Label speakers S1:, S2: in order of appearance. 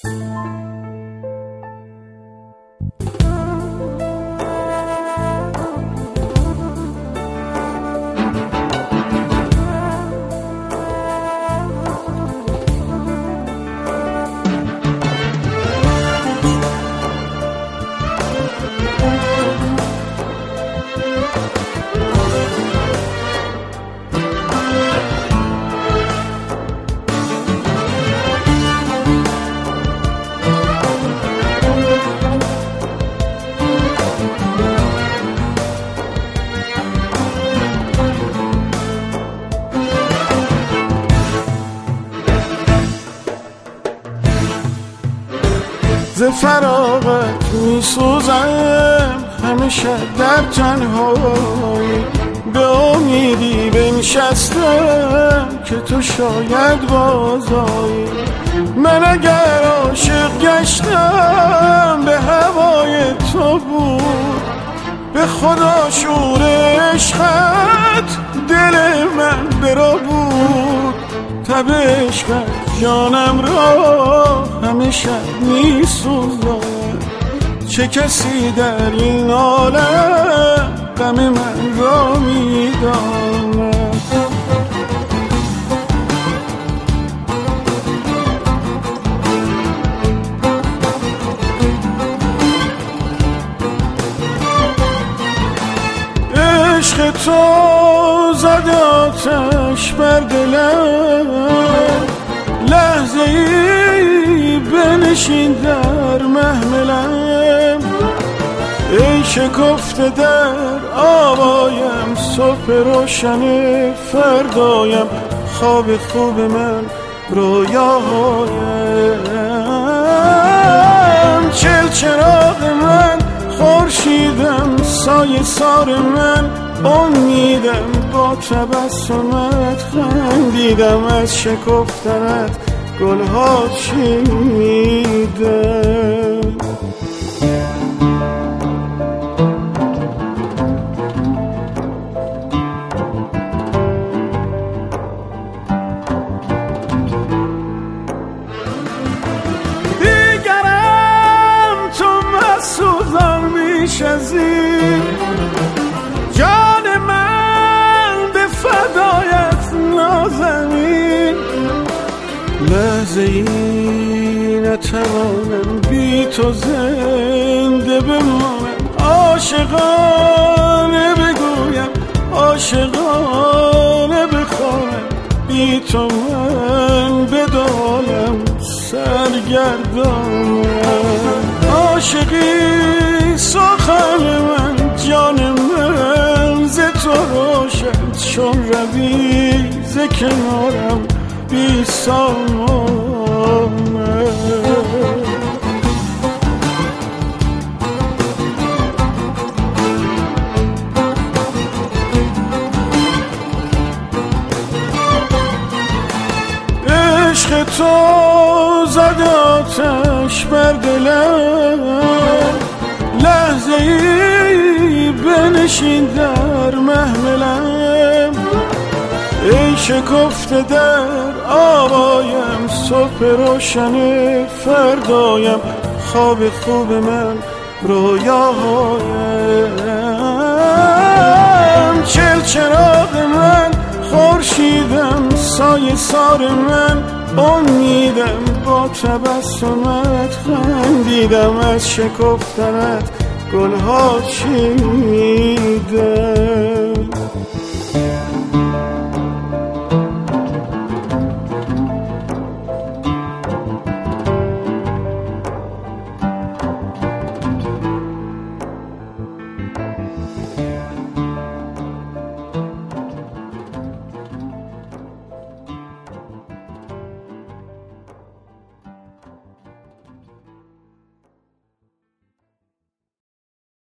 S1: ز فراغت میسوزم همیشه در تنهایی، به امیدی بنشستم که تو شاید بازایی. من اگر عاشق گشتم به هوای تو بود، به خدا شور عشقت دل من برا بود. تب عشقت جانم را همیشه میسوزد، چه کسی در این عالم غم من را میداند. عشق تو زد آتش بر دلم، لحظه ای بنشین در محملم. ای شکفته در آوایم صبح روشن فردایم، خواب خوب من رویاهایم. چل چراغ من خورشیدم، سایه سار من امیدم، با تبسمت خندیدم، از شکفتنت گلها چیدم. دیگرم تو مسوزان بیش از این، جان من به فدایت نازنین. لحظه ای نتوانم بی تو زنده بمانم، عاشقانه بگویم عاشقانه بخوانم، بی تو من بدالم سرگردانم. عاشقی سخن من جان من ز تو روشن، چون روی ز کنارم بی سامانه. عشق تو زد آتش بر دلم، لحظه ای بنشین در محملم. ای شکفته در آوایم صبح روشن فردایم، خواب خوب من رویاهایم. چل چراغ من خورشیدم، سایه سار من امیدم، با تبسمت خندیدم، از شکفتنت گلها چیدم.